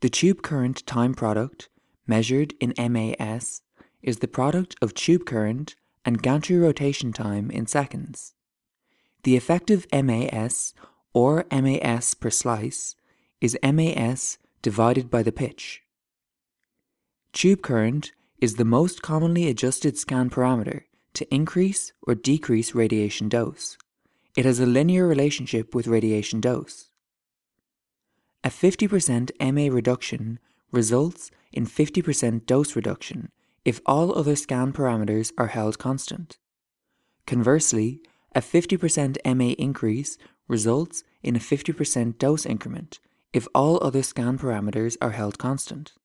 The tube current time product, measured in MAS, is the product of tube current and gantry rotation time in seconds. The effective MAS, or MAS per slice, is MAS divided by the pitch. Tube current is the most commonly adjusted scan parameter to increase or decrease radiation dose. It has a linear relationship with radiation dose. A 50% MA reduction results in 50% dose reduction if all other scan parameters are held constant. Conversely, a 50% MA increase results in a 50% dose increment if all other scan parameters are held constant.